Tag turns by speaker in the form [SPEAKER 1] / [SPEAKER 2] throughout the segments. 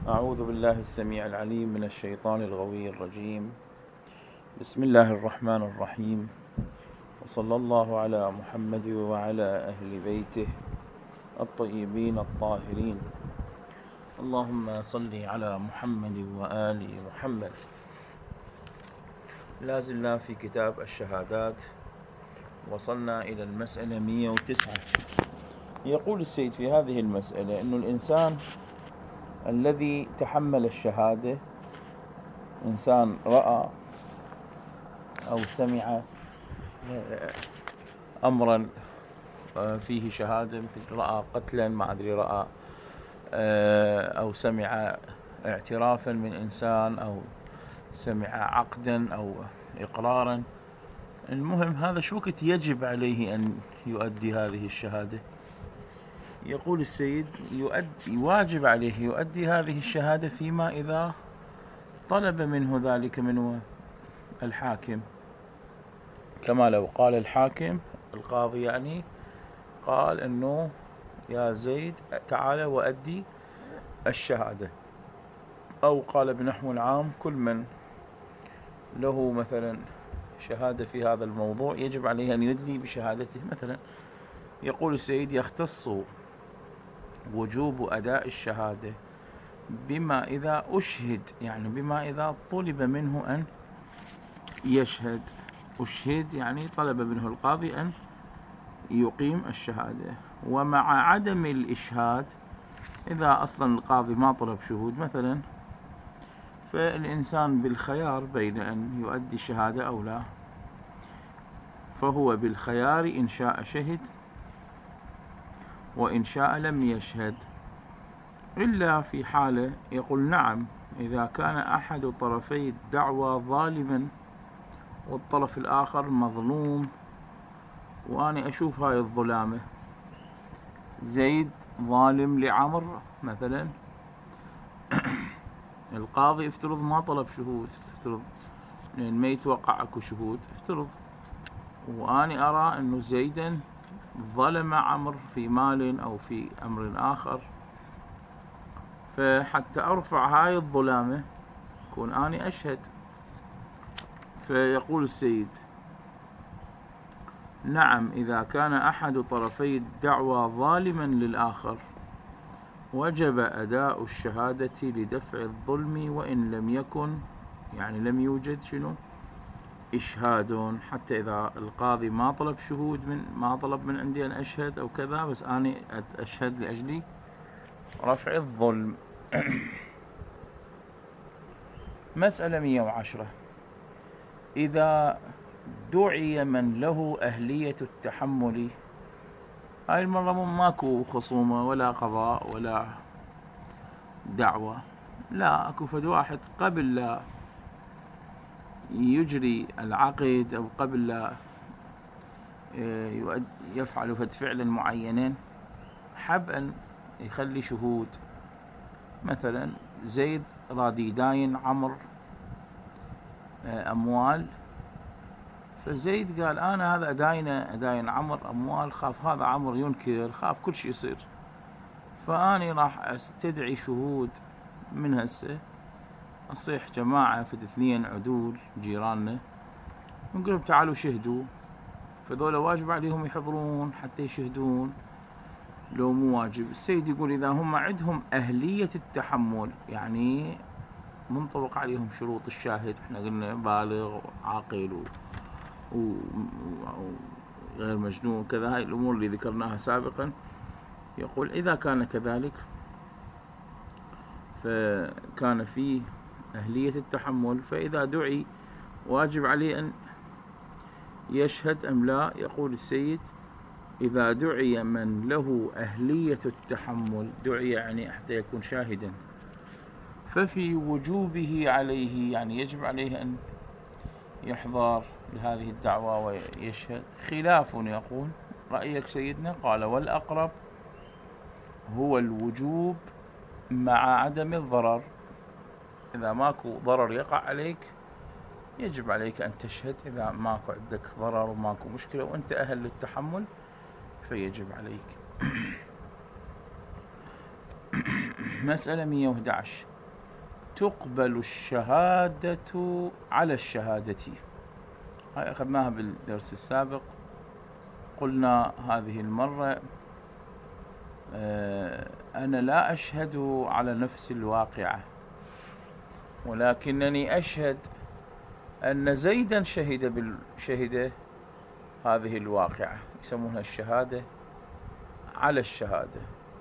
[SPEAKER 1] أعوذ بالله السميع العليم من الشيطان الغوي الرجيم. بسم الله الرحمن الرحيم، وصلى الله على محمد وعلى أهل بيته الطيبين الطاهرين. اللهم صل على محمد وآل محمد. لا زلنا في كتاب الشهادات، وصلنا إلى المسألة 109. يقول السيد في هذه المسألة أن الإنسان الذي تحمل الشهادة، إنسان رأى أو سمع أمرا فيه شهادة، مثل رأى قتلا، ما أدري، رأى أو سمع اعترافا من إنسان، أو سمع عقدا أو إقرارا. المهم هذا شو وقت يجب عليه أن يؤدي هذه الشهادة؟ يقول السيد واجب عليه يؤدي هذه الشهادة فيما إذا طلب منه ذلك من الحاكم، كما لو قال الحاكم، القاضي يعني، قال أنه يا زيد تعال وأدي الشهادة، أو قال بنحو العام كل من له مثلا شهادة في هذا الموضوع يجب عليه أن يدلي بشهادته. مثلا يقول السيد يختص وجوب أداء الشهادة بما إذا أشهد، يعني بما إذا طلب منه أن يشهد. أشهد يعني طلب منه القاضي أن يقيم الشهادة. ومع عدم الإشهاد، إذا أصلا القاضي ما طلب شهود مثلا، فالإنسان بالخيار بين أن يؤدي الشهادة أو لا، فهو بالخيار إن شاء شهد وإن شاء لم يشهد، إلا في حالة يقول نعم، إذا كان أحد طرفي الدعوى ظالما والطرف الآخر مظلوم، وأنا أشوف هاي الظلامة، زيد ظالم لعمر مثلا، القاضي افترض ما طلب شهود، افترض لأن ما يتوقع اكو شهود، افترض وأني أرى أنه زيدا ظلم عمر في مال أو في أمر آخر، فحتى أرفع هاي الظلامة كون أني أشهد. فيقول السيد نعم، إذا كان أحد طرفي الدعوى ظالما للآخر وجب أداء الشهادة لدفع الظلم، وإن لم يكن، يعني لم يوجد شنو إشهاد، حتى إذا القاضي ما طلب شهود، ما طلب من عندي أن أشهد أو كذا، بس أنا أشهد لأجل رفع الظلم. مسألة 110. إذا دعي من له أهلية التحمل، هاي المرة ماكو خصومة ولا قضاء ولا دعوة، لا، أكو فد واحد قبل لا يجري العقد أو قبل لا يفعل فد فعل معين حب أن يخلي شهود. مثلا زيد راد يداين عمر أموال، فزيد قال أنا هذا أداين عمر أموال، خاف هذا عمر ينكر، خاف كل شيء يصير، فأني راح أستدعي شهود من هسه، أصيح جماعة في 2 عدول جيراننا، ونقولهم تعالوا شهدوا، فذولا واجب عليهم يحضرون حتى يشهدون لو مو واجب. السيد يقول إذا هم عندهم أهلية التحمل، يعني منطبق عليهم شروط الشاهد، احنا قلنا بالغ وعاقل وغير مجنون كذا، هاي الأمور اللي ذكرناها سابقا. يقول إذا كان كذلك فكان فيه أهلية التحمل، فإذا دعي واجب عليه أن يشهد أم لا. يقول السيد إذا دعي من له أهلية التحمل، دعي يعني حتى يكون شاهدا، ففي وجوبه عليه، يعني يجب عليه أن يحضر لهذه الدعوة ويشهد. خلاف، يقول رأيك سيدنا؟ قال والأقرب هو الوجوب مع عدم الضرر. إذا ماكو ضرر يقع عليك يجب عليك أن تشهد، إذا ماكو عندك ضرر وماكو مشكلة وأنت أهل للتحمل فيجب عليك. مسألة 111. تقبل الشهادة على الشهادة. هاي أخذناها بالدرس السابق. قلنا هذه المرة أنا لا أشهد على نفس الواقعة، ولكنني أشهد أن زيدا شهد هذه الواقعة، يسمونها الشهادة على الشهادة.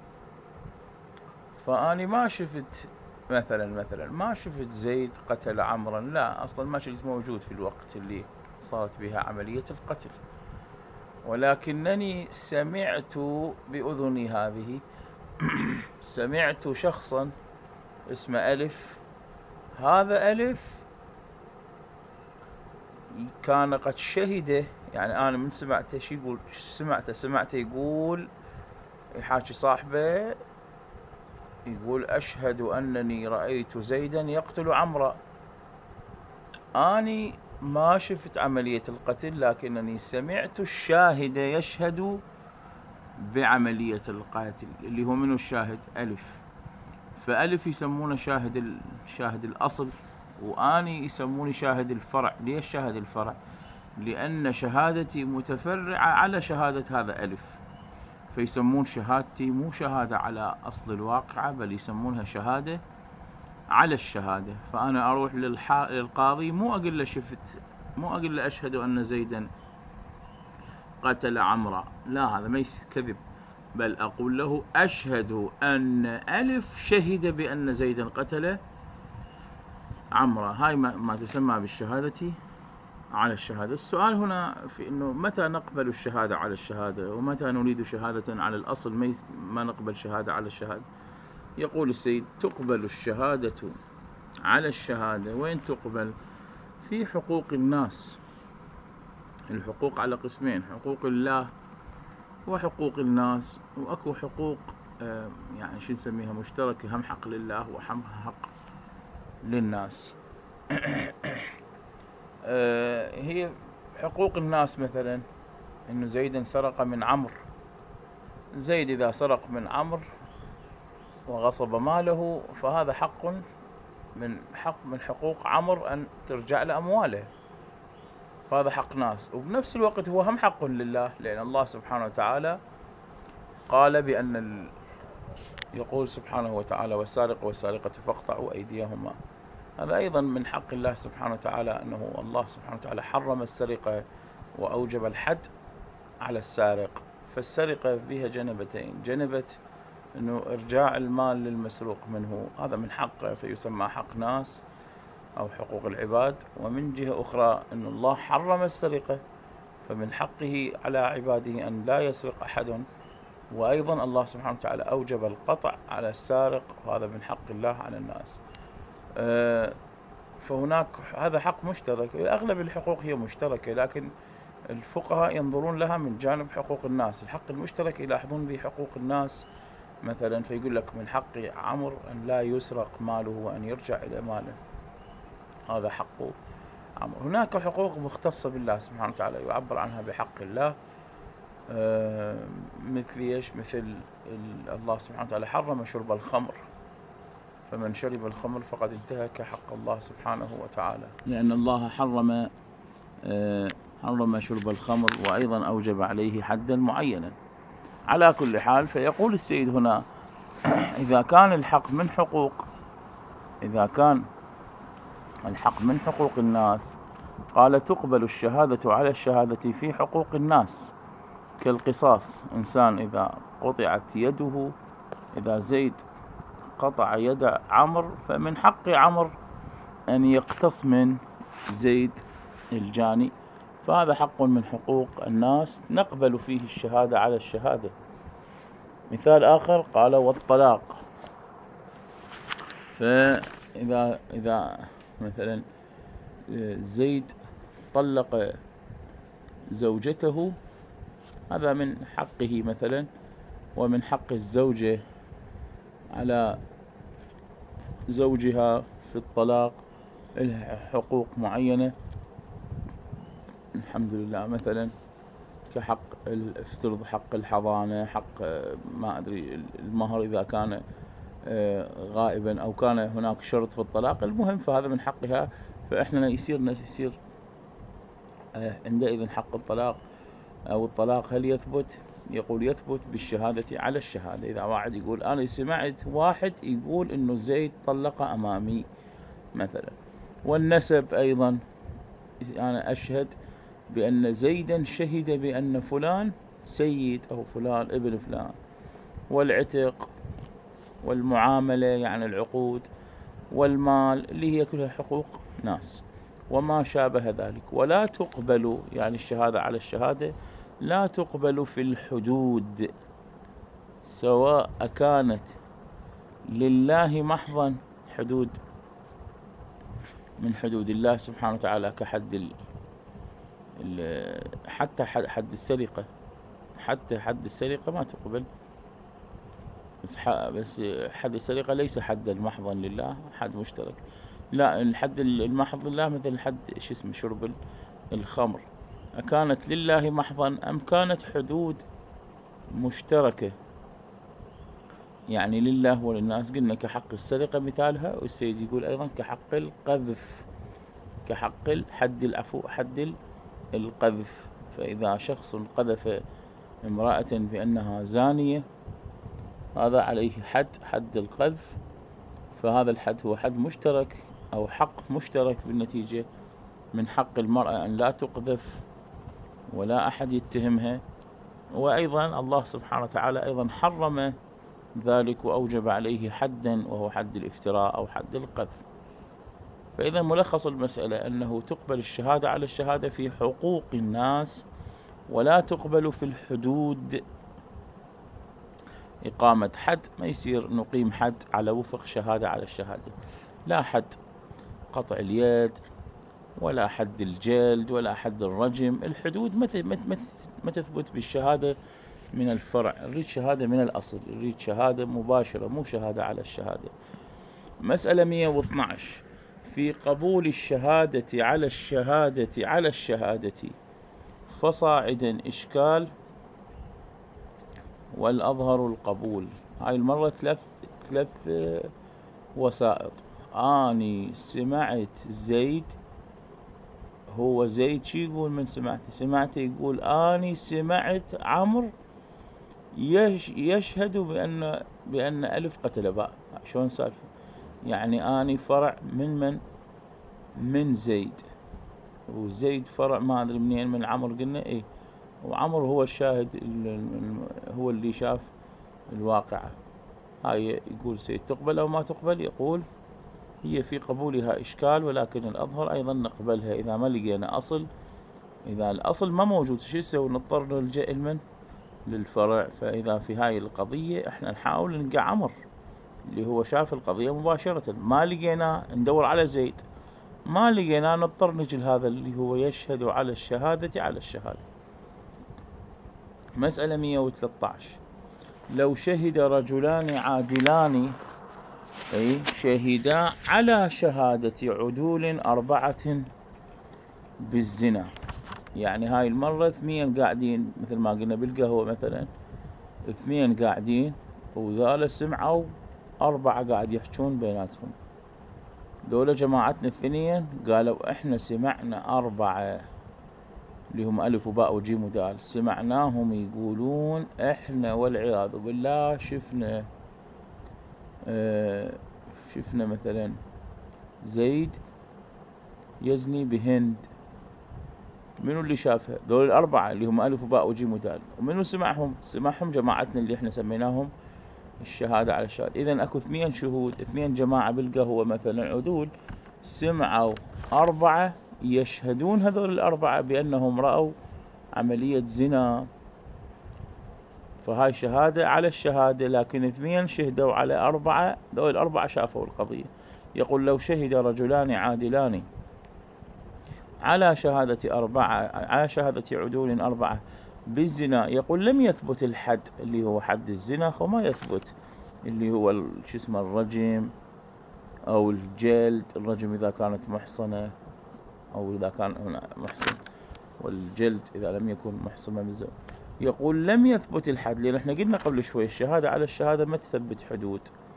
[SPEAKER 1] فأني ما شفت مثلا ما شفت زيد قتل عمرا، لا، أصلا ما شفت، موجود في الوقت اللي صارت بها عملية القتل، ولكنني سمعت بأذني هذه سمعت شخصا اسمه ألف. هذا ألف كان قد شهد، يعني أنا من سمعته شي يقول، سمعته يقول، يحاكي صاحبه يقول أشهد أنني رأيت زيدا يقتل عمرا. أني ما شفت عملية القتل، لكنني سمعت الشاهد يشهد بعملية القتل، اللي هو منه الشاهد؟ ألف. فألف يسمونه شاهد الأصل، وأني يسموني شاهد الفرع. ليش شاهد الفرع؟ لأن شهادتي متفرعة على شهادة هذا ألف، فيسمون شهادتي مو شهادة على أصل الواقعة، بل يسمونها شهادة على الشهادة. فأنا أروح للقاضي مو أقول له أشهد أن زيدا قتل عمرا، لا، هذا ما كذب، بل أقول له أشهد أن ألف شهد بأن زيدا قتل عمرا. هاي ما تسمى بالشهادة على الشهادة. السؤال هنا في أنه متى نقبل الشهادة على الشهادة، ومتى نريد شهادة على الأصل ما نقبل شهادة على الشهادة. يقول السيد تقبل الشهادة على الشهادة. وين تقبل؟ في حقوق الناس. الحقوق على قسمين: حقوق الله وحقوق الناس. وأكو حقوق يعني شو نسميها مشتركة، هم حق لله وهم حق للناس. هي حقوق الناس مثلا إنه زيدا سرق من عمرو. زيد إذا سرق من عمرو وغصب ماله، فهذا حق من حقوق عمرو أن ترجع له أمواله، فهذا حق ناس. وبنفس الوقت هو هم حق لله، لأن الله سبحانه وتعالى قال بأن يقول سبحانه وتعالى والسارق والسارقة فاقطعوا أيديهما. هذا أيضا من حق الله سبحانه وتعالى، أنه الله سبحانه وتعالى حرم السرقة وأوجب الحد على السارق. فالسرقة فيها جنبتين: جنبة أنه إرجاع المال للمسروق منه، هذا من حقه فيسمى حق ناس أو حقوق العباد. ومن جهة أخرى أن الله حرم السرقة، فمن حقه على عباده أن لا يسرق أحد. وأيضا الله سبحانه وتعالى أوجب القطع على السارق، وهذا من حق الله على الناس. فهناك هذا حق مشترك. أغلب الحقوق هي مشتركة، لكن الفقهاء ينظرون لها من جانب حقوق الناس. الحق المشترك يلاحظون به حقوق الناس مثلا، فيقول لك من حق عمرو أن لا يسرق ماله وأن يرجع إلى ماله، هذا حق عمرو. هناك حقوق مختصة بالله سبحانه وتعالى يعبر عنها بحق الله، مثل ايش؟ مثل الله سبحانه وتعالى حرم شرب الخمر، فمن شرب الخمر فقد انتهك حق الله سبحانه وتعالى، لأن الله حرم شرب الخمر، وأيضا أوجب عليه حدا معينا. على كل حال، فيقول السيد هنا إذا كان الحق من حقوق الناس، قال تقبل الشهادة على الشهادة في حقوق الناس، كالقصاص. إنسان إذا قطعت يده، إذا زيد قطع يد عمرو، فمن حق عمرو أن يقتص من زيد الجاني، فهذا حق من حقوق الناس نقبل فيه الشهادة على الشهادة. مثال آخر قال والطلاق. فإذا مثلا زيد طلق زوجته، هذا من حقه مثلا. ومن حق الزوجة على زوجها في الطلاق حقوق معينة، الحمد لله، مثلا كحق افترض حق الحضانة، حق ما أدري المهر إذا كان غائبا أو كان هناك شرط في الطلاق، المهم فهذا من حقها، فإحنا يصير عندئذ حق الطلاق أو الطلاق هل يثبت؟ يقول يثبت بالشهادة على الشهادة. إذا واحد يقول أنا سمعت واحد يقول إنه زيد طلق أمامي مثلا، والنسب أيضا أنا أشهد بأن زيدا شهد بأن فلان سيد أو فلان ابن فلان، والعتق والمعاملة يعني العقود والمال اللي هي كلها حقوق ناس وما شابه ذلك. ولا تقبل يعني الشهادة على الشهادة لا تقبل في الحدود، سواء كانت لله محضا، حدود من حدود الله سبحانه وتعالى كحد حتى حد السرقة، حتى حد السرقة ما تقبل، بس حد السرقة ليس حدا محضا لله، حد مشترك. لا، الحد المحض لله مثل حد شو اسمه شرب الخمر، كانت لله محضا أم كانت حدود مشتركة يعني لله وللناس. قلنا كحق السرقة مثالها، والسيد يقول أيضا كحق القذف، كحق حد العفو، حد القذف. فإذا شخص قذف امرأة بأنها زانية هذا عليه حد القذف، فهذا الحد هو حد مشترك أو حق مشترك بالنتيجة من حق المرأة أن لا تقذف ولا أحد يتهمها. وأيضا الله سبحانه وتعالى أيضا حرم ذلك وأوجب عليه حدا وهو حد الافتراء أو حد القذف. فإذا ملخص المسألة أنه تقبل الشهادة على الشهادة في حقوق الناس، ولا تقبل في الحدود. إقامة حد ما يصير نقيم حد على وفق شهادة على الشهادة، لا حد قطع اليد ولا حد الجلد ولا حد الرجم. الحدود ما تثبت بالشهادة من الفرع، نريد شهادة من الأصل، نريد شهادة مباشرة مو شهادة على الشهادة. مسألة 112 في قبول الشهادة على الشهادة فصاعدا إشكال والأظهر القبول. هاي المرة ثلاث وسائط. أني سمعت زيد، هو زيد شي يقول من سمعته يقول أني سمعت عمرو يشهد بأن ألف قتل باء. شلون سالفة؟ يعني أني فرع من زيد، وزيد فرع ما أدري منين من عمرو، قلنا إيه، وعمرو هو الشاهد هو اللي شاف الواقعة. هاي يقول سيد تقبل أو ما تقبل؟ يقول هي في قبولها إشكال، ولكن الأظهر أيضا نقبلها إذا ما لقينا أصل. إذا الأصل ما موجود شو يسوي؟ نضطر نلجأ للفرع. فإذا في هاي القضية احنا نحاول نلقى عمرو اللي هو شاف القضية مباشرة، ما لقينا ندور على زيد، ما لقينا نضطر نجي هذا اللي هو يشهد على الشهادة على الشهادة. مسألة 113 لو شهد رجلان عادلان، أي شهدا على شهادة عدول 4 بالزنا. يعني هاي المرة 2 قاعدين مثل ما قلنا بالقهوة مثلا، 2 قاعدين وذولا سمعوا 4 قاعد يحجون بيناتهم. دولة جماعتنا 2 قالوا احنا سمعنا 4 اللي هم ألف وباء وجيم ودال، سمعناهم يقولون احنا والعياذ بالله شفنا مثلا زيد يزني بهند. منو اللي شافها؟ دول 4 اللي هم ألف وباء وجيم ودال. ومنو سمعهم جماعتنا اللي احنا سميناهم الشهادة على الشهادة. إذن أكو 2 شهود، 2 جماعة بالقهوة مثلا عدول سمعوا 4 يشهدون هذول 4 بأنهم رأوا عملية زنا، فهاي شهادة على الشهادة. لكن 2 شهدوا على 4، ذول 4 شافوا القضية. يقول لو شهد رجلان عادلان على شهادة عدول 4 بالزنا، يقول لم يثبت الحد اللي هو حد الزنا، وما يثبت اللي هو شو اسمه الرجم أو الجلد. الرجم إذا كانت محصنة أو إذا كان هنا محصن، والجلد إذا لم يكن محصنة بالزنا. يقول لم يثبت الحد، لأن احنا قلنا قبل شوي الشهادة على الشهادة ما تثبت حدود،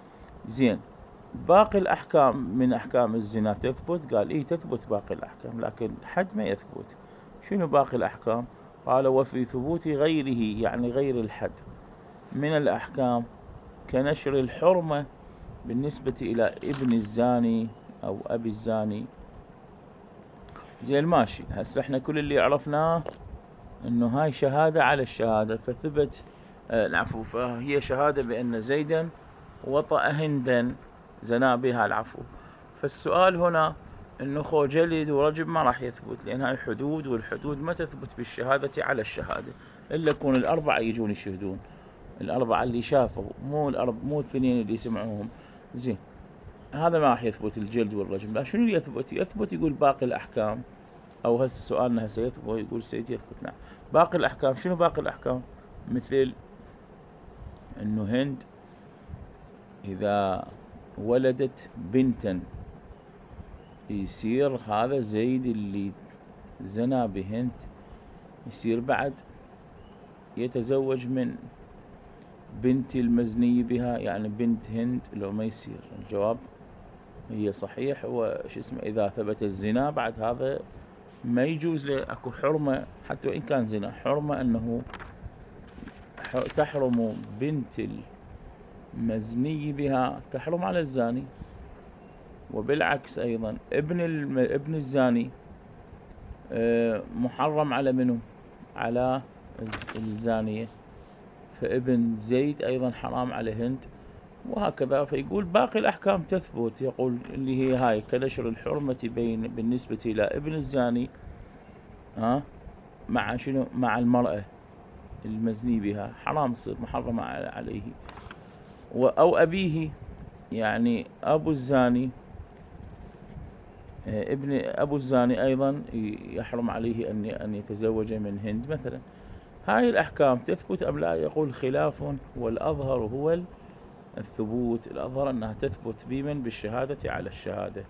[SPEAKER 1] زين، باقي الأحكام من أحكام الزنا تثبت؟ قال إيه تثبت باقي الأحكام، لكن الحد ما يثبت. شنو باقي الأحكام؟ قال وفي ثبوت غيره، يعني غير الحد، من الأحكام كنشر الحرمة بالنسبة إلى ابن الزاني أو أبي الزاني. زين ماشي، هسه احنا كل اللي عرفناه انه هاي شهادة على الشهادة، فثبت العفو، فهي شهادة بأن زيدا وطأ هندا، زنا بها العفو. فالسؤال هنا انه خو جلد ورجم ما راح يثبت، لان هاي حدود، والحدود ما تثبت بالشهادة على الشهادة، الا يكون الأربعة يجون يشهدون، الأربعة اللي شافوا، مو الاثنين اللي سمعوهم. زين، هذا ما راح يثبت الجلد والرجم. لا، شنو اللي يثبت؟ يثبت يقول باقي الأحكام، أو هسه سؤالنا هسه يثبت، يقول سيدي يثبت. نعم، باقي الأحكام. شنو باقي الأحكام؟ مثل إنه هند إذا ولدت بنتا يصير هذا زيد اللي زنا بهند يصير بعد يتزوج من بنت المزني بها، يعني بنت هند، لو ما يصير. الجواب هي صحيح، هو شو اسمه، إذا ثبت الزنا بعد هذا ما يجوز له، اكو حرمة حتى وإن كان زنا، حرمة أنه تحرم بنت المزني بها تحرم على الزاني، وبالعكس أيضا ابن الزاني محرم على منه؟ على الزانية. فابن زيد أيضا حرام على هند، وهكذا. فيقول باقي الأحكام تثبت، يقول اللي هي هاي كنشر الحرمة بالنسبة إلى ابن الزاني مع شنو؟ مع المرأة المزني بها، حرام تصير محرمة عليه. أو أبيه، يعني أبو الزاني، ابن أبو الزاني أيضا يحرم عليه أن يتزوج من هند مثلا. هاي الأحكام تثبت أم لا؟ يقول خلاف، والأظهر هو الثبوت. الأظهر أنها تثبت بمن؟ بالشهادة على الشهادة.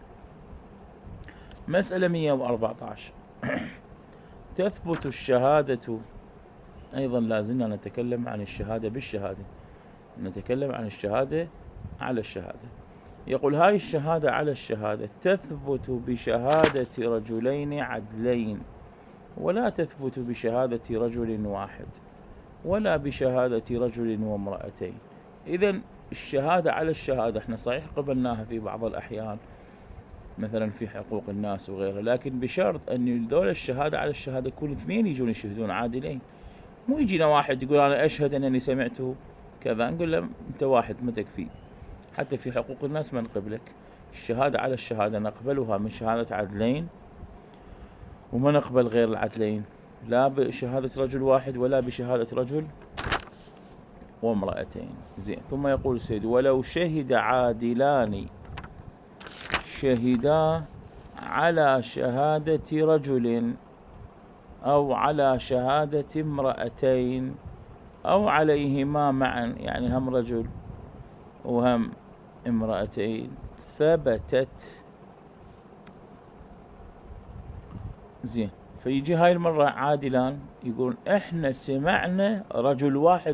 [SPEAKER 1] مسألة 114 تثبت الشهادة أيضا، لازلنا نتكلم عن الشهادة بالشهادة، نتكلم عن الشهادة على الشهادة. يقول هاي الشهادة على الشهادة تثبت بشهادة رجلين عدلين، ولا تثبت بشهادة رجل واحد، ولا بشهادة رجل وامرأتين. إذن الشهادة على الشهادة احنا صحيح قبلناها في بعض الأحيان، مثلا في حقوق الناس وغيرها، لكن بشرط أن دول الشهادة على الشهادة يكون اثنين يجون يشهدون عادلين. مو يجينا واحد يقول أنا أشهد أنني سمعته كذا، نقول له أنت واحد ما تكفي. حتى في حقوق الناس ما نقبلك. الشهادة على الشهادة نقبلها من شهادة عدلين، وما نقبل غير العدلين، لا بشهادة رجل واحد ولا بشهادة رجل وامرأتين. زين، ثم يقول السيد ولو شهد عادلان شهدا على شهادة رجل أو على شهادة امرأتين أو عليهما معا، يعني هم رجل وهم امرأتين، ثبتت. زين، فيجي هاي المرة عادلان يقولون احنا سمعنا رجل واحد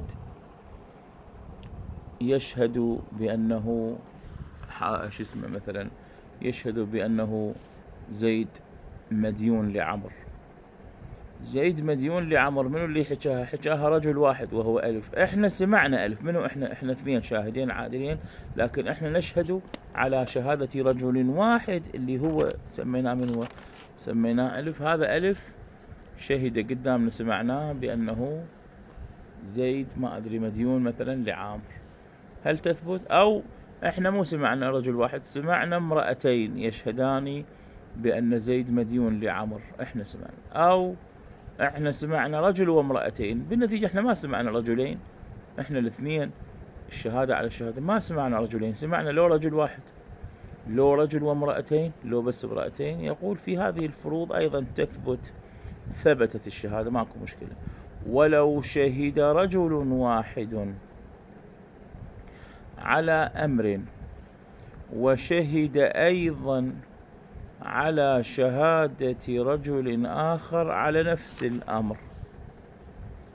[SPEAKER 1] يشهد بأنه شو اسمه، مثلا يشهد بأنه زيد مديون لعمر. زيد مديون لعمر، منو اللي حكاها؟ حكاها رجل واحد وهو ألف. احنا سمعنا ألف، منو احنا اثنين شاهدين عادلين، لكن احنا نشهد على شهادة رجل واحد اللي هو سميناه، من هو؟ سميناه ألف. هذا ألف شهد قدامنا، سمعناه بأنه زيد ما أدري مديون مثلا لعامر. هل تثبت؟ أو احنا مو سمعنا رجل واحد، سمعنا امرأتين يشهدان بأن زيد مديون لعمر، احنا سمعنا. أو احنا سمعنا رجل وامرأتين، بالنتيجة احنا ما سمعنا رجلين، احنا الاثنين الشهادة على الشهادة ما سمعنا رجلين، سمعنا لو رجل واحد، لو رجل وامرأتين، لو بس امرأتين. يقول في هذه الفروض أيضا تثبت، ثبتت الشهادة، ماكو مشكلة. ولو شهد رجل واحد على أمر وشهد أيضا على شهادة رجل آخر على نفس الأمر،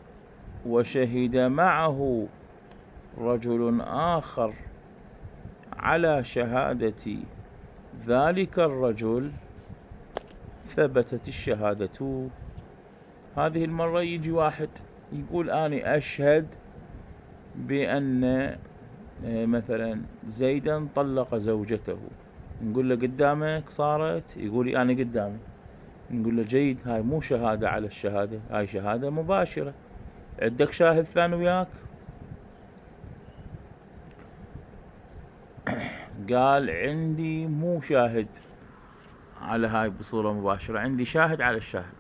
[SPEAKER 1] وشهد معه رجل آخر على شهادة ذلك الرجل ثبتت الشهادة. هذه المرة يجي واحد يقول أنا أشهد بأن مثلا زيدا طلق زوجته. نقول له قدامك صارت؟ يقول لي أنا قدامي. نقول له جيد، هاي مو شهادة على الشهادة، هاي شهادة مباشرة. عندك شاهد ثاني وياك؟ قال عندي مو شاهد على هاي بصورة مباشرة، عندي شاهد على الشاهد.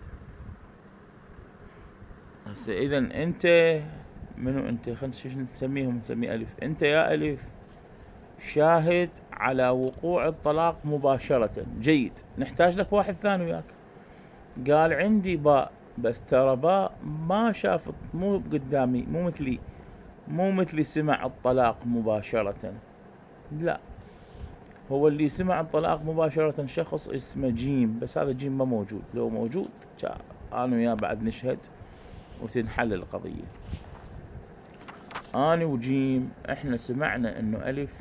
[SPEAKER 1] هسه إذا أنت منو أنت؟ خلنا شو نسميهم، نسميه ألف. أنت يا ألف شاهد على وقوع الطلاق مباشرة. جيد، نحتاج لك واحد ثاني وياك. قال عندي باء، بس ترى باء ما شافت، مو قدامي، مو مثلي سمع الطلاق مباشرة. لا، هو اللي سمع الطلاق مباشرة شخص اسمه جيم، بس هذا جيم ما موجود. لو موجود أنا وياه بعد نشهد وتنحل القضية. أنا وجيم إحنا سمعنا إنه ألف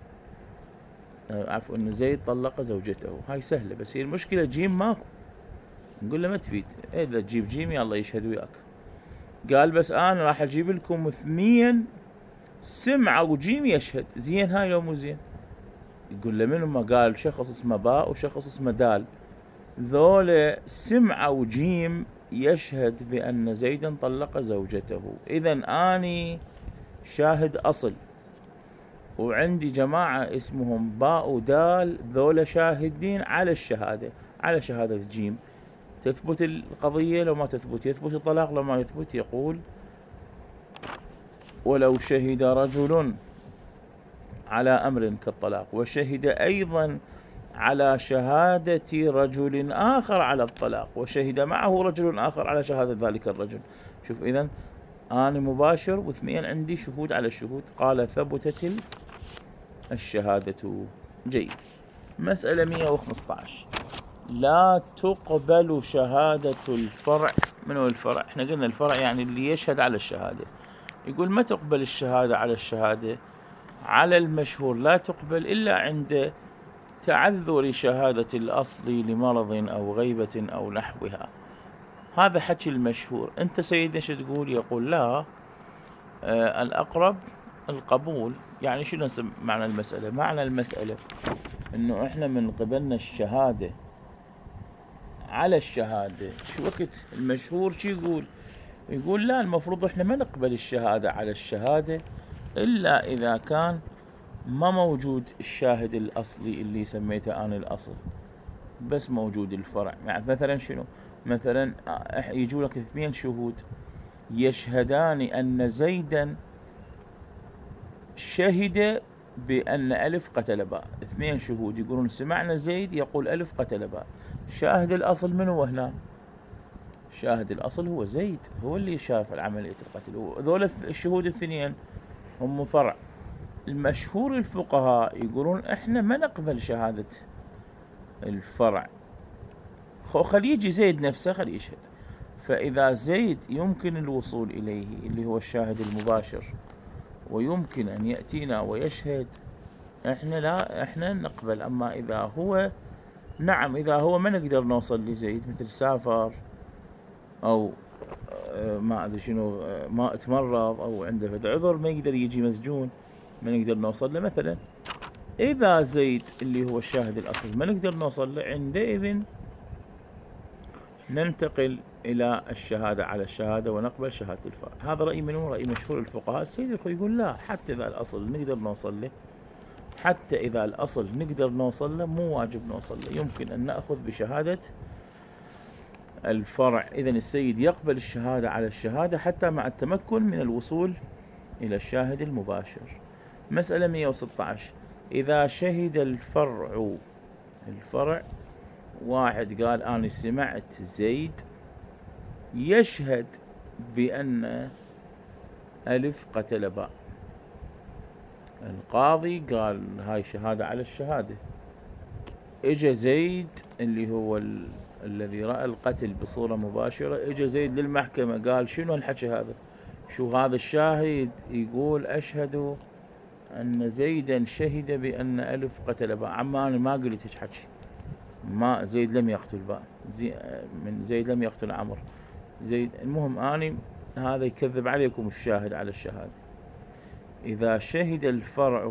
[SPEAKER 1] عفوا إنه زيد طلق زوجته. هاي سهلة، بس هي المشكلة جيم ماكو. نقول له ما تفيد، إذا تجيب جيم يلا يشهد وياك. قال بس أنا راح أجيب لكم 2 سمعوا جيم يشهد. زين هاي لو مو زين؟ يقول له منو ما قال؟ شخص اسمه باء وشخص اسمه دال، ذولا سمعوا جيم يشهد بأن زيدا طلق زوجته. إذا أني شاهد أصل، وعندي جماعة اسمهم باء ودال، ذولا شاهدين على الشهادة، على شهادة جيم. تثبت القضية لو ما تثبت، يثبت الطلاق لو ما يثبت. يقول ولو شهد رجل على أمر كالطلاق وشهد أيضا على شهادة رجل آخر على الطلاق وشهد معه رجل آخر على شهادة ذلك الرجل. شوف، إذن أنا مباشر واثنين عندي شهود على الشهود. قال ثبتت الشهادة. جيد. مسألة 115. لا تقبل شهادة الفرع. من هو الفرع؟ احنا قلنا الفرع يعني اللي يشهد على الشهادة. يقول ما تقبل الشهادة على الشهادة على المشهور، لا تقبل إلا عند تعذر شهادة الأصل لمرض أو غيبة أو نحوها. هذا حكي المشهور. أنت سيدنا ايش تقول؟ يقول لا، الأقرب القبول. يعني شنو معنى المسألة؟ معنى المسألة إنه إحنا من قبلنا الشهادة على الشهادة. شو وقت المشهور شو يقول؟ يقول لا، المفروض إحنا ما نقبل الشهادة على الشهادة إلا إذا كان ما موجود الشاهد الأصلي اللي سميته أنا الأصل، بس موجود الفرع. يعني مثلا شنو؟ مثلا يجوا لك 2 شهود يشهدان أن زيدا شهد بأن ألف قتل باء. 2 شهود يقولون سمعنا زيد يقول ألف قتل باء. شاهد الأصل من هو هنا؟ شاهد الأصل هو زيد، هو اللي شاف عملية القتل. ذول الشهود 2 هم فرع. المشهور الفقهاء يقولون احنا ما نقبل شهادة الفرع، خل يجي زيد نفسه خل يشهد. فإذا زيد يمكن الوصول إليه اللي هو الشاهد المباشر ويمكن أن يأتينا ويشهد، احنا لا، احنا نقبل. أما إذا هو نعم، إذا هو ما نقدر نوصل لزيد، مثل سافر أو ما أدري شنو، ما اتمرض أو عنده فد عذر ما يقدر يجي مسجون، ما نقدر نوصل له مثلا. إذا زيد اللي هو الشاهد الأصل ما نقدر نوصل له، عندئذ ننتقل إلى الشهادة على الشهادة ونقبل شهادة الفرع. هذا رأي منه؟ رأي مشهور الفقهاء. السيد الخوي يقول لا، حتى إذا الأصل نقدر نوصل له، حتى إذا الأصل نقدر نوصل له مو واجب نوصل له، يمكن أن نأخذ بشهادة الفرع. إذن السيد يقبل الشهادة على الشهادة حتى مع التمكن من الوصول إلى الشاهد المباشر. مسألة 116. إذا شهد الفرع واحد قال أنا سمعت زيد يشهد بأن ألف قتل باء. القاضي قال هاي شهادة على الشهادة. اجى زيد اللي هو الذي رأى القتل بصورة مباشرة، اجى زيد للمحكمة قال شنو الحكي هذا؟ شو هذا الشاهد يقول أشهد أن زيدا شهد بأن ألف قتل باء. عما أنا ما قلت هيك حكي، ما زيد لم يقتل باء، من زيد لم يقتل عمرو، زيد. المهم أني هذا يكذب عليكم الشاهد على الشهادة. إذا شهد الفرع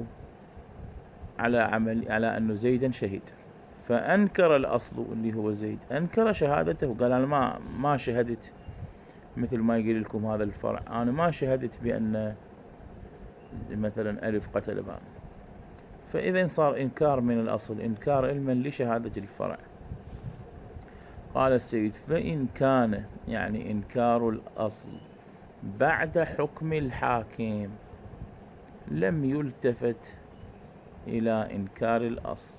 [SPEAKER 1] على أنه زيدا شهد، فأنكر الأصل اللي هو زيد، أنكر شهادته، قال أنا ما شهدت، مثل ما يقول لكم هذا الفرع، أنا ما شهدت بأن مثلا ألف قتل باء. فإذا صار إنكار من الأصل، إنكار علما لشهادة الفرع. قال السيد: فإن كان، يعني إنكار الأصل بعد حكم الحاكم، لم يلتفت إلى إنكار الأصل.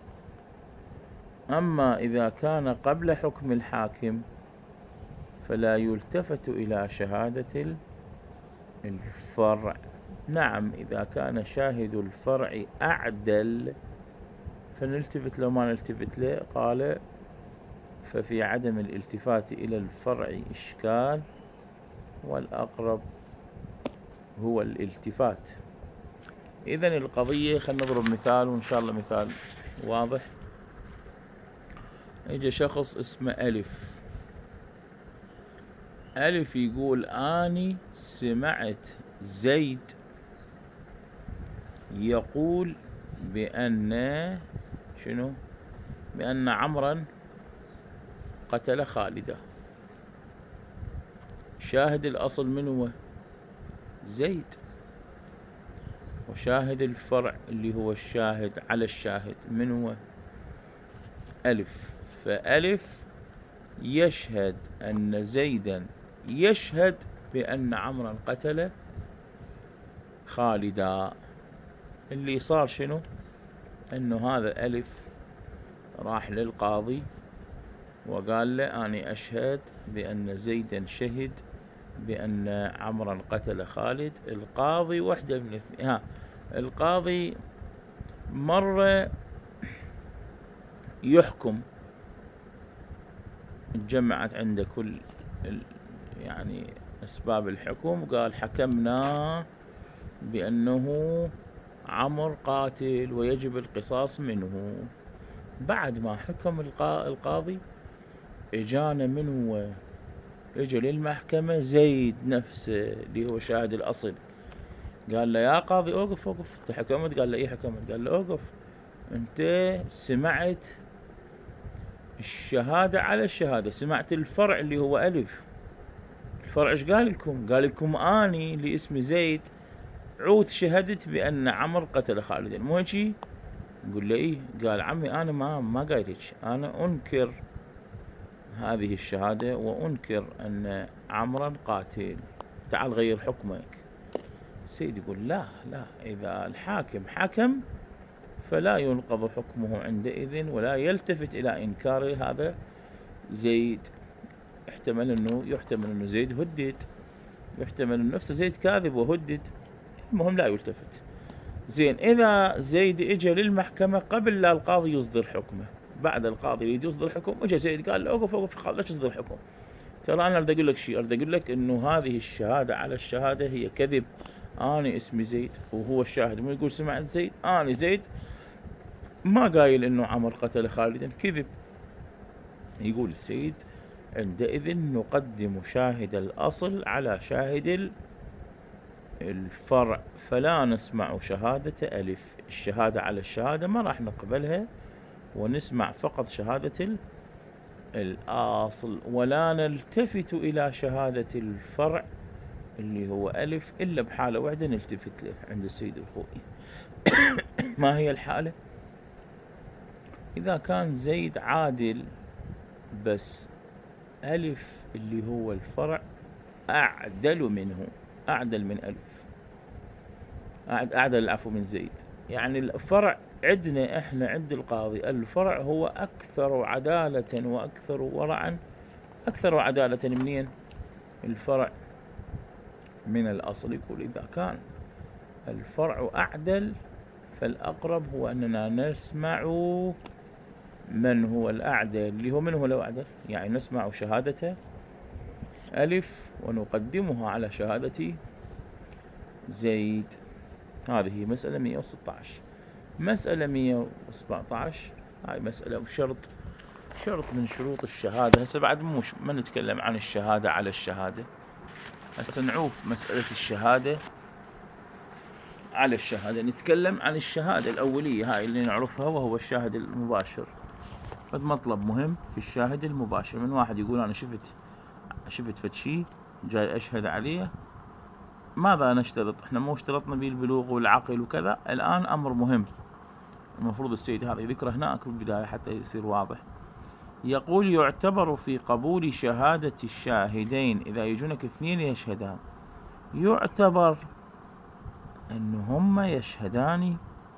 [SPEAKER 1] أما إذا كان قبل حكم الحاكم فلا يلتفت إلى شهادة الفرع. نعم، إذا كان شاهد الفرع أعدل فنلتفت، لو ما نلتفت له. قال: ففي عدم الالتفات إلى الفرع إشكال، والأقرب هو الالتفات. إذن القضية، خلنا نضرب مثال وإن شاء الله مثال واضح. يجي شخص اسمه ألف. ألف يقول: أني سمعت زيد يقول بأن شنو؟ بأن عمرا قتل خالدا. شاهد الأصل من هو؟ زيد. وشاهد الفرع اللي هو الشاهد على الشاهد من هو؟ ألف. فألف يشهد أن زيدا يشهد بأن عمرا قتل خالدا. اللي صار شنو؟ أنه هذا ألف راح للقاضي وقال له: أنا أشهد بأن زيدا شهد بأن عمرا قتل خالد. القاضي وحده من اثنين، القاضي مرة يحكم، اتجمعت عنده كل يعني أسباب الحكم، قال: حكمنا بأنه عمر قاتل ويجب القصاص منه. بعد ما حكم القاضي اجانا منه، اجى للمحكمة زيد نفسه اللي هو شاهد الأصل، قال له: يا قاضي اوقف اوقف، انت حكمت؟ قال له: ايه حكمت. قال له: اوقف، انت سمعت الشهادة على الشهادة، سمعت الفرع اللي هو ألف. الفرع ايش قال لكم؟ قال لكم اني اللي اسمي زيد عود شهدت بأن عمر قتل خالد، مو هيك؟ نقول له: ايه. قال: عمي انا ما قايل هيك، انا انكر هذه الشهادة وانكر ان عمرا قاتل، تعال غير حكمك. السيد يقول: لا لا، اذا الحاكم حكم فلا ينقض حكمه عندئذ، ولا يلتفت الى انكار هذا زيد. يحتمل انه زيد هدد، يحتمل انه نفسه زيد كاذب وهدد، المهم لا يلتفت. زين، اذا زيد اجى للمحكمة قبل لا القاضي يصدر حكمه، بعد القاضي يريد يصدر حكم، اجى زيد قال له: اوقف اوقف، لا تصدر حكم، ترى انا اريد اقول لك شيء، اريد اقول لك انه هذه الشهادة على الشهادة هي كذب، انا اسمي زيد وهو الشاهد، مو يقول سمعت زيد، انا زيد ما قايل انه عمر قتل خالدا، كذب. يقول السيد: عندئذ نقدم شاهد الأصل على شاهد الفرع، فلا نسمع شهادة ألف. الشهادة على الشهادة ما راح نقبلها، ونسمع فقط شهادة الأصل، ولا نلتفت إلى شهادة الفرع اللي هو ألف إلا بحالة واحدة نلتفت له عند السيد الخوئي. ما هي الحالة؟ إذا كان زيد عادل بس ألف اللي هو الفرع أعدل منه، أعدل من ألف، أعدل العفو من زيد. يعني الفرع عندنا إحنا عند القاضي الفرع هو أكثر عدالة وأكثر ورعا، أكثر عدالة منين؟ الفرع من الأصل. يقول: إذا كان الفرع أعدل فالأقرب هو أننا نسمع من هو الأعدل، اللي هو من هو الأعدل، يعني نسمع شهادة ألف ونقدمها على شهادة زيد. هذه مسألة 116. مسألة 117 هاي مسألة شرط من شروط الشهادة. هسه بعد ما نتكلم عن الشهادة على الشهادة، هسه نعوف مسألة الشهادة على الشهادة، نتكلم عن الشهادة الأولية هاي اللي نعرفها، وهو الشاهد المباشر. فد مطلب مهم في الشاهد المباشر، من واحد يقول أنا شفت فد شي جاي أشهد عليه، ماذا نشترط؟ احنا مو اشترطنا به البلوغ والعقل وكذا، الآن أمر مهم المفروض السيد هذا يذكره هناك في البداية حتى يصير واضح. يقول يعتبر في قبول شهادة الشاهدين إذا يجونك اثنين يشهدان، يعتبر أن هم يشهدان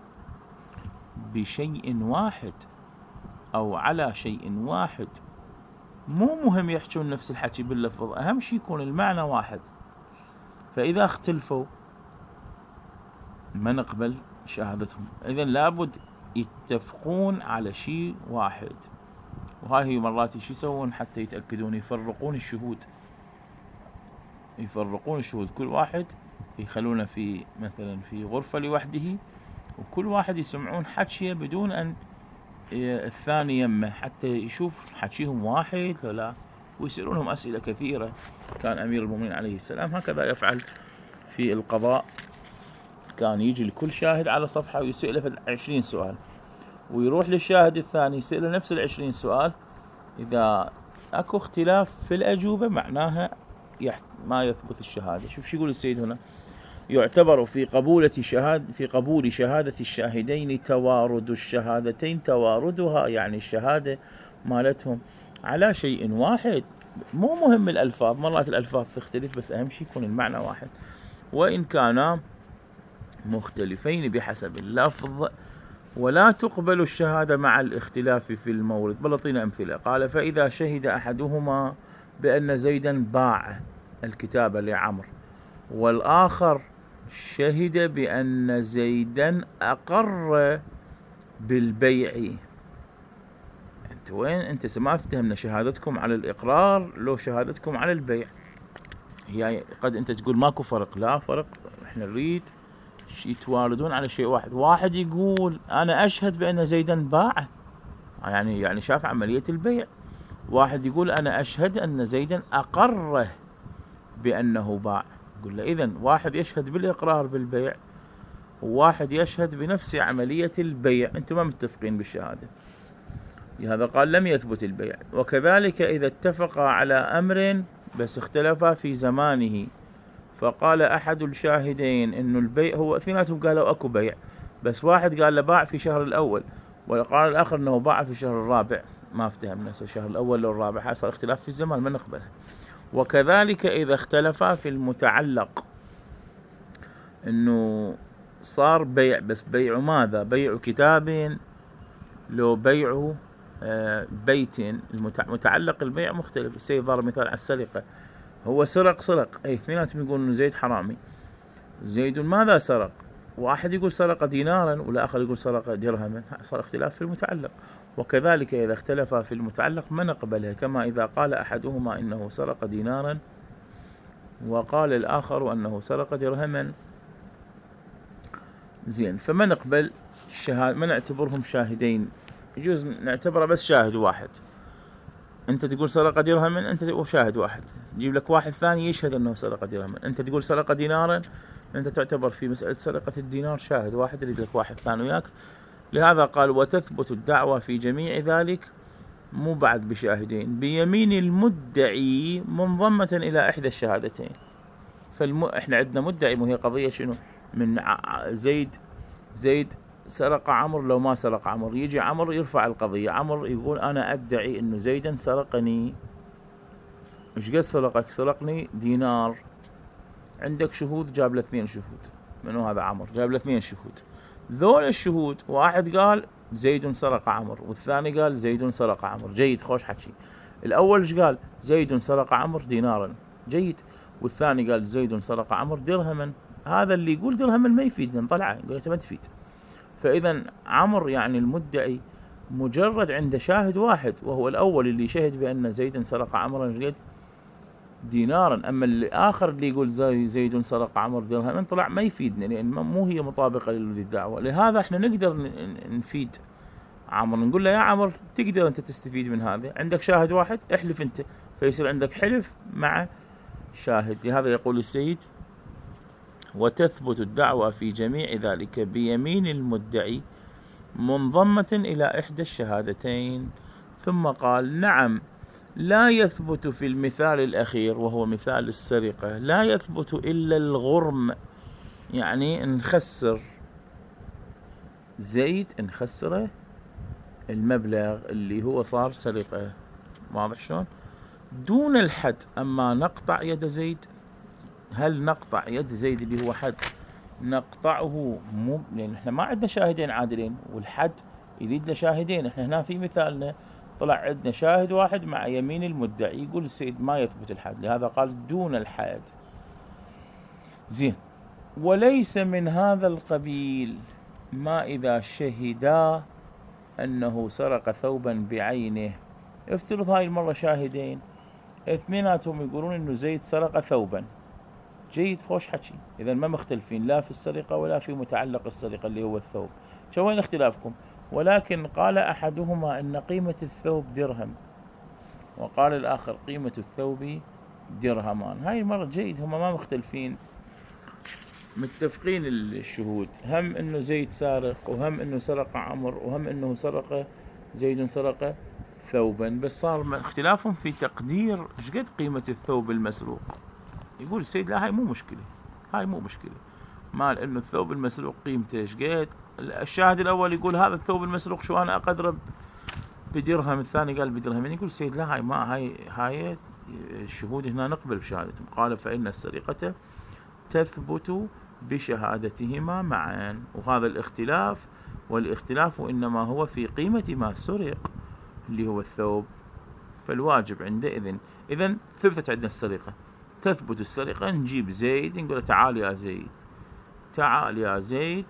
[SPEAKER 1] بشيء واحد أو على شيء واحد، مو مهم يحجون نفس الحكي باللفظ، أهم شيء يكون المعنى واحد. فإذا اختلفوا ما نقبل شهادتهم، إذن لابد يتفقون على شيء واحد. وهاي هي مرات شو يسوون حتى يتأكدون، يفرقون الشهود، كل واحد يخلونه في مثلا في غرفة لوحده، وكل واحد يسمعون حكيه بدون أن الثاني يمه، حتى يشوف حكيهم واحد لا، ويسألونهم أسئلة كثيرة. كان أمير المؤمنين عليه السلام هكذا يفعل في القضاء، كان يجي لكل شاهد على صفحة ويسأله في 20 سؤال، ويروح للشاهد الثاني يسأله نفس 20 سؤال. إذا أكو اختلاف في الأجوبة معناها ما يثبت الشهادة. شوف شو يقول السيد هنا، يعتبر في قبول شهادة الشاهدين توارد الشهادتين، تواردها يعني الشهادة مالتهم على شيء واحد، مو مهم الألفاظ، مرات الألفاظ تختلف بس أهم شيء يكون المعنى واحد، وإن كانا مختلفين بحسب اللفظ، ولا تقبل الشهادة مع الاختلاف في المورد. بلطينا أمثلة، قال فإذا شهد أحدهما بأن زيدا باع الكتاب لعمر، والآخر شهد بأن زيدا أقر بالبيع، أنت وين؟ أنت ما افتهمنا شهادتكم على الإقرار لو شهادتكم على البيع. يعني قد أنت تقول ماكو فرق، لا فرق، احنا نريد يتواردون على شيء واحد. واحد يقول أنا أشهد بأن زيدا باع، يعني شاف عملية البيع. واحد يقول أنا أشهد أن زيدا أقر بأنه باع. يقول له إذن واحد يشهد بالإقرار بالبيع، وواحد يشهد بنفس عملية البيع، أنتم ما متفقين بالشهادة. لهذا قال لم يثبت البيع. وكذلك إذا اتفقا على أمر بس اختلفا في زمانه، فقال أحد الشاهدين إنه البيع هو، اثنيناتهم قالوا أكو بيع، بس واحد قال له باع في شهر الأول، وقال الآخر إنه باع في الشهر الرابع، ما افتهمنا الشهر الأول لو الرابع، حصل اختلاف في الزمان ما نقبلها. وكذلك إذا اختلفا في المتعلق، إنه صار بيع بس بيع ماذا؟ بيع كتاب لو بيع بيت، المتعلق البيع مختلف. السيد ضرب مثال على السرقة، هو سرق اثنيناتهم يقولون إنه زيد حرامي. زيد ماذا سرق؟ واحد يقول سرق دينارا والآخر يقول سرق درهما، صار اختلاف في المتعلق. وكذلك إذا اختلف في المتعلق ما نقبلها، كما إذا قال أحدهما إنه سرق دينارا وقال الآخر أنه سرق درهما، زين، فما نقبل الشهادة، ما نعتبرهم شاهدين، يجوز نعتبره بس شاهد واحد. أنت تقول سرق درهما، أنت تقول شاهد واحد، جيب لك واحد ثاني يشهد أنه سرق درهما. أنت تقول سرق دينارا، أنت تعتبر في مسألة سرقة الدينار شاهد واحد، يريد لك واحد ثاني وياك. لهذا قال وتثبت الدعوة في جميع ذلك مو بعد بشاهدين، بيمين المدعي منضمة إلى إحدى الشهادتين. إحنا عندنا مدعي، وهي قضية شنو؟ من زيد سرق عمرو، لو ما سرق عمرو، يجي عمرو يرفع القضية، عمرو يقول أنا أدعي إنه زيدا سرقني. إيش قد سرقك؟ سرقني دينار. عندك شهود؟ جاب له 2 شهود. منو هذا؟ عمرو. جاب له 2 شهود. ذول الشهود، واحد قال زيد سرق عمرو، والثاني قال زيد سرق عمرو. جيد، خوش حكي. الأول إيش قال؟ زيد سرق عمرو دينارا. جيد. والثاني قال زيد سرق عمرو درهما. هذا اللي يقول درهما ما يفيدنا، نطلعه يقول ما تفيد. فإذا عمرو يعني المدعي مجرد عنده شاهد واحد، وهو الأول اللي شهد بأن زيدا سرق عمرا، دينارا. أما الآخر اللي يقول زيد سرق عمرو درهما طلع ما يفيدنا، لأن مو هي مطابقة للدعوة. لهذا احنا نقدر نفيد عمرو، نقول له يا عمرو تقدر أنت تستفيد من هذا، عندك شاهد واحد احلف أنت، فيصير عندك حلف مع شاهد. لهذا يقول السيد: وتثبت الدعوة في جميع ذلك بيمين المدعي منضمة إلى إحدى الشهادتين. ثم قال: نعم، لا يثبت في المثال الأخير وهو مثال السرقة، لا يثبت إلا الغرم، يعني نخسر زيد، نخسره المبلغ اللي هو صار سرقة، واضح شلون؟ دون الحد. أما نقطع يد زيد، هل نقطع يد زيد اللي هو حد نقطعه؟ مو، لأن احنا ما عندنا شاهدين عادلين، والحد يريدنا شاهدين. احنا هنا في مثالنا طلع عندنا شاهد واحد مع يمين المدعي، يقول السيد ما يثبت الحد، لهذا قال دون الحد. زين. وليس من هذا القبيل ما إذا شهدا أنه سرق ثوبا بعينه. افترض هاي المرة شاهدين اثنيناتهم يقولون أنه زيد سرق ثوبا، جيد، خوش حكي، إذا ما مختلفين لا في السرقة ولا في متعلق السرقة اللي هو الثوب. شو وين اختلافكم؟ ولكن قال أحدهما أن قيمة الثوب درهم، وقال الآخر قيمة الثوب درهمان. هاي المرة جيد، هما ما مختلفين، متفقين الشهود، هم أنه زيد سارق، وهم أنه سرق عمرو، وهم أنه سرق زيد سرق ثوبا، بس صار اختلافهم في تقدير ايش قد قيمة الثوب المسروق. يقول السيد لا، هاي مو مشكلة، هاي مو مشكلة، مال انه الثوب المسروق قيمته ايش قد. الشاهد الاول يقول هذا الثوب المسروق شو انا اقدره بدرهم، الثاني قال بدرهمين. يقول السيد لا، هاي ما هاي الشهود هنا نقبل بشهادتهم. قال: فإن السرقة تثبت بشهادتهما معا. وهذا الاختلاف، والاختلاف إنما هو في قيمة ما سرق اللي هو الثوب. فالواجب عندئذ، إذن ثبتت عندنا السرقة، تثبت السرقة، نجيب زيد نقول له تعال يا زيد، تعال يا زيد،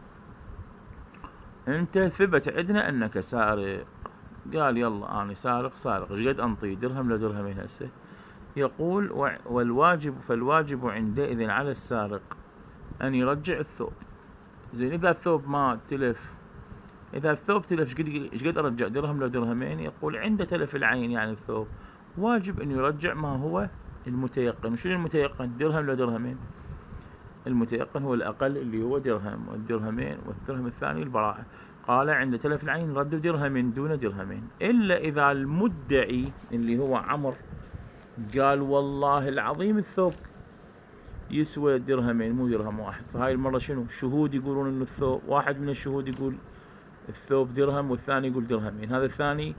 [SPEAKER 1] انت ثبت عندنا انك سارق. قال يلا انا سارق، ايش قد انطي؟ درهم لدرهمين هسه. يقول: فالواجب عندئذ على السارق ان يرجع الثوب. زين، اذا الثوب ما تلف، اذا الثوب تلف ايش قد ارجع؟ درهم لدرهمين. يقول عنده تلف العين يعني الثوب، واجب ان يرجع ما هو المتيقن. شنو المتيقن؟ درهم لدرهمين. المتيقن هو الأقل اللي هو درهم، والدرهمين، والدرهم الثاني البراءة. قال عند تلف العين ردوا درهم دون درهمين، إلا إذا المدعي اللي هو عمرو قال والله العظيم الثوب يسوى درهمين مو درهم واحد. فهاي المرة شنو؟ الشهود يقولون إنه الثوب، واحد من الشهود يقول الثوب درهم والثاني يقول درهمين. هذا الثاني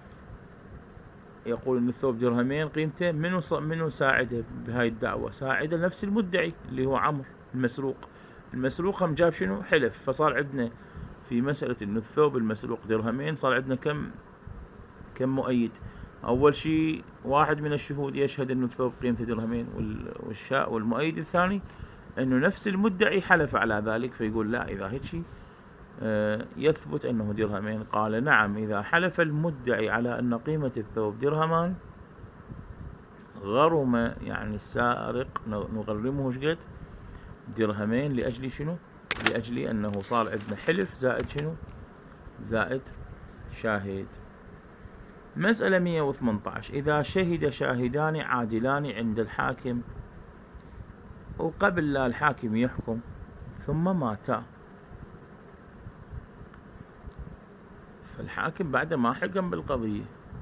[SPEAKER 1] يقول إن الثوب درهمين قيمته. منو ساعده بهاي الدعوة؟ ساعده نفس المدعي اللي هو عمرو المسروق. المسروق هم جاب شنو؟ حلف. فصار عندنا في مسألة إنه الثوب المسروق درهمين صار عندنا كم مؤيد. أول شيء واحد من الشهود يشهد إنه الثوب قيمته درهمين، والمؤيد الثاني إنه نفس المدعي حلف على ذلك، فيقول لا، إذا هيك شيء يثبت أنه درهمين. قال نعم، إذا حلف المدعي على أن قيمة الثوب درهمان غرم، يعني السارق نغرمه شقد؟ درهمين. لأجل شنو؟ لأجل أنه صار عندنا حلف زائد شنو؟ زائد شاهد. مسألة 118: إذا شهد شاهدان عادلان عند الحاكم وقبل لا الحاكم يحكم ثم ماتا، فالحاكم بعد ما حكم بالقضية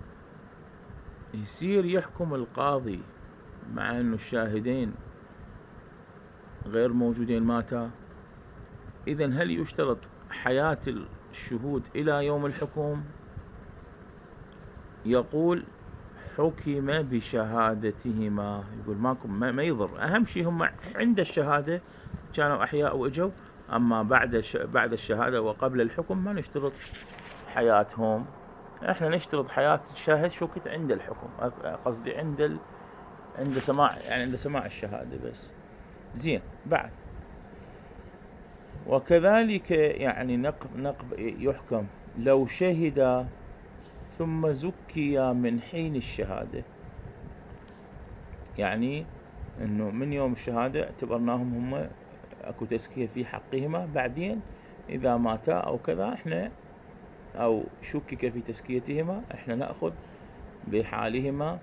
[SPEAKER 1] يصير يحكم القاضي مع أنه الشاهدين غير موجودين، ماتا. إذن هل يشترط حياة الشهود إلى يوم الحكم؟ يقول حكم بشهادتهما. يقول ماكو، ما يضر، أهم شيء هم عند الشهادة كانوا أحياء وإجوا، أما بعد الشهادة وقبل الحكم ما نشترط حياتهم. احنا نشترط حياة الشاهد شو كنت عند الحكم، قصدي عند سماع، يعني عند سماع الشهادة بس. زين. بعد وكذلك يعني نقب يحكم لو شهد ثم زكي من حين الشهادة. يعني انه من يوم الشهادة اعتبرناهم هم اكو تزكية في حقهما، بعدين اذا ماتا او كذا احنا او شكك في تزكيتهما احنا نأخذ بحالهما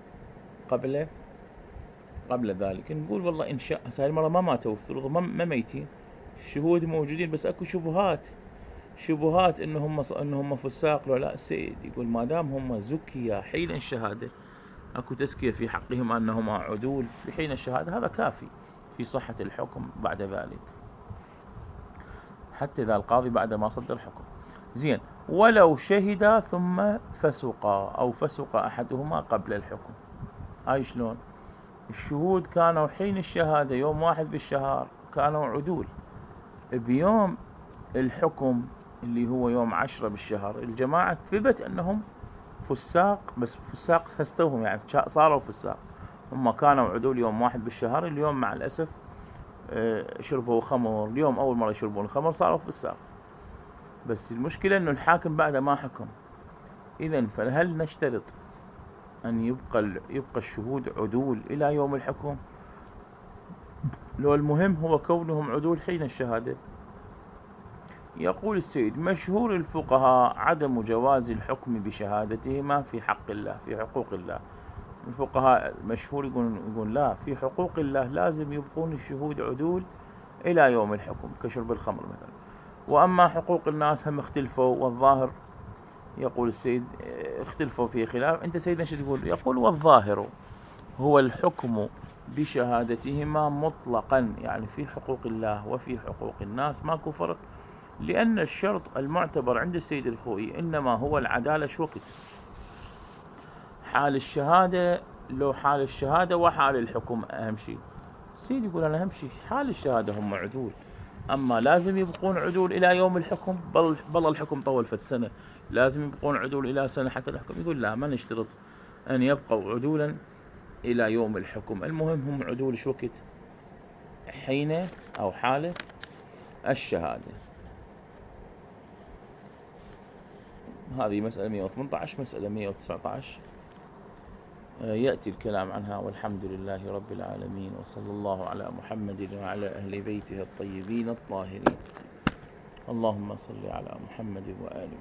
[SPEAKER 1] قبل ذلك. نقول والله ان شاء هاي المرة ما ماتوا، افترضوا ما ميتين، الشهود موجودين، بس اكو شبهات انهم فساق. لو لا، السيد يقول ما دام هم زكيا حين الشهادة، اكو تزكية في حقهم انهما عدول في حين الشهادة، هذا كافي في صحة الحكم بعد ذلك، حتى إذا القاضي بعد ما صدر الحكم. زين، ولو شهدا ثم فسقا أو فسق أحدهما قبل الحكم. هاي شلون؟ الشهود كانوا حين الشهادة يوم 1 بالشهر كانوا عدول، بيوم الحكم اللي هو يوم 10 بالشهر الجماعة ثبت أنهم فساق، بس فساق هستوهم، يعني صاروا فساق. هم كانوا عدول يوم 1 بالشهر، اليوم مع الأسف شربوا خمر، اليوم أول مرة يشربون الخمر صاروا فساق. بس المشكلة أنه الحاكم بعد ما حكم. إذن فهل نشترط أن يبقى الشهود عدول إلى يوم الحكم؟ لو المهم هو كونهم عدول حين الشهادة. يقول السيد: مشهور الفقهاء عدم جواز الحكم بشهادتهما في حق الله، في حقوق الله. الفقهاء مشهور يقول لا، في حقوق الله لازم يبقون الشهود عدول إلى يوم الحكم، كشرب الخمر مثلا. وأما حقوق الناس هم اختلفوا، والظاهر يقول السيد اختلفوا في خلاف. أنت سيدنا شو تقول؟ يقول: والظاهر هو الحكم بشهادتهما مطلقا، يعني في حقوق الله وفي حقوق الناس ماكو فرق، لأن الشرط المعتبر عند السيد الخوئي إنما هو العدالة. شو وقت حال الشهادة، لو حال الشهادة وحال الحكم أهم شيء. السيد يقول أنا أهم شيء حال الشهادة هم عدول، أما لازم يبقون عدول إلى يوم الحكم. بل الحكم طول فت سنة، لازم يبقون عدول إلى سنة حتى الحكم. يقول لا، ما نشترط أن يبقوا عدولا إلى يوم الحكم، المهم هم عدول شو وقت؟ حين أو حالة الشهادة. هذه مسألة 118. مسألة 119 يأتي الكلام عنها، والحمد لله رب العالمين، وصلى الله على محمد وعلى أهل بيته الطيبين الطاهرين. اللهم صل على محمد وآله.